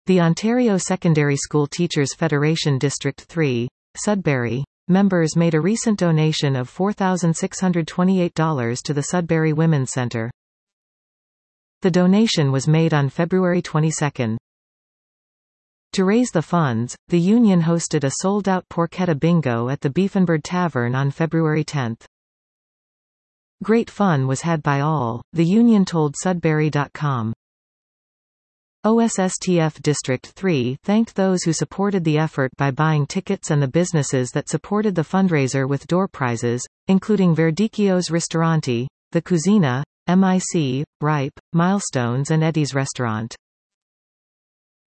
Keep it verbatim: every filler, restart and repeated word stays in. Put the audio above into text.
The Ontario Secondary School Teachers Federation District three, Sudbury, members made a recent donation of four thousand six hundred twenty-eight dollars to the Sudbury Women's Centre. The donation was made on February twenty-second. To raise the funds, the union hosted a sold-out porchetta bingo at the Beefenbird Tavern on February tenth. Great fun was had by all, the union told Sudbury dot com. O S S T F District three thanked those who supported the effort by buying tickets and the businesses that supported the fundraiser with door prizes, including Verdicchio's Ristorante, The Cucina, M I C, Ripe, Milestones and Eddie's Restaurant.